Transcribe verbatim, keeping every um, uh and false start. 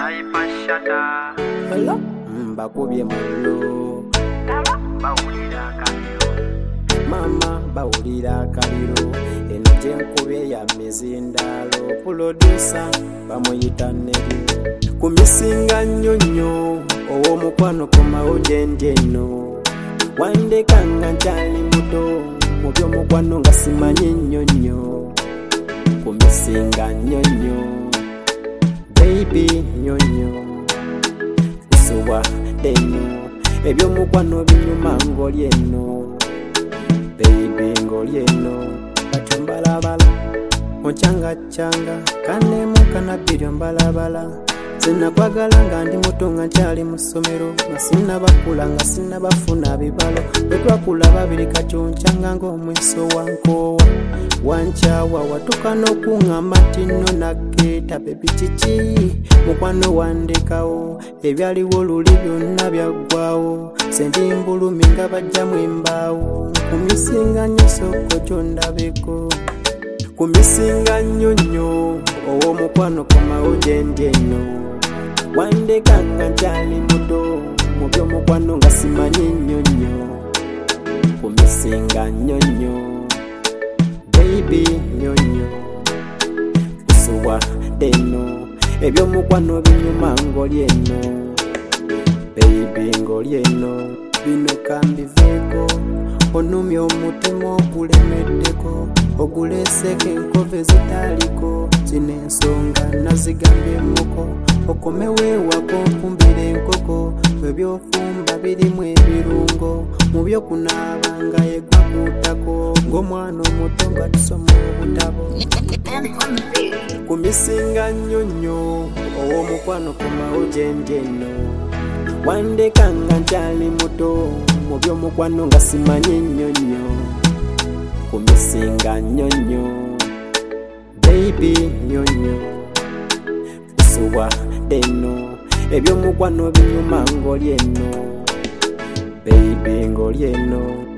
Sniper shata. Hello? Mbakubye mullo. Daba bawulira akaliro. Mama bawulira akaliro. Eno gyenkubye ya mizindaalo. Producer bamuyita Nelly. Kumisinga nnyonnyo ow'omukwano komawo gyendi eno. Wandeka nga nkyali muto mu by'omukwano nga simanyi nnyonnyo. Kumisinga nnyonnyo baby nnyonnyo nsuwa eno eby'omukwano binyuma ng'oli eno baby ng'oli eno batyo mbalabala oncyangacanga kanemu kanabiryo mbalabala sinakwagala nga ndi muto nga nkyali mu ssomero nga sinnabakula nga sinnabafuna bibalo bwe twakula babiri kati oncyanga ng'omweso wankoowa wankyawa watuuka n'okuŋŋamba nti nno naggeeta bebi kiki mukwano wandekawo ebyaliwo luli byonna byaggwawo sendi mbulumi nga bajjamu embaawo kumisinga nnyo soko kyondabeko kumisinga nnyonnyo ow'omukwano komawo gyendi eno wandeka nga nkyali muto mu by'omukwano nga simanyi nnyonnyo kumisinga nnyonnyo baby nnyonnyo kusuwa eno eby'omukwano binyuma ng'oli eno baby ng'oli eno bino kambiveeko onumya omutima ogulemeddeko oguleseko enkove zitaliko zino ensonga nazigambye muko okomeweewako nfumbira enkoko ebyofumba birimu ebirungo mu byokunaabanga yegwa kuutako ng'omwana omuto nga tusoma obutabo kumisinga nnyonnyo ow'omukwano komawo gyendi eno wandeka nga nkyali muto mu by'omukwano nga simanyi nnyonnyo kumisinga nnyonnyo baby nnyonnyo kusuwa eno eby'omukwano binyuma ng'oli eno baby ng'oli eno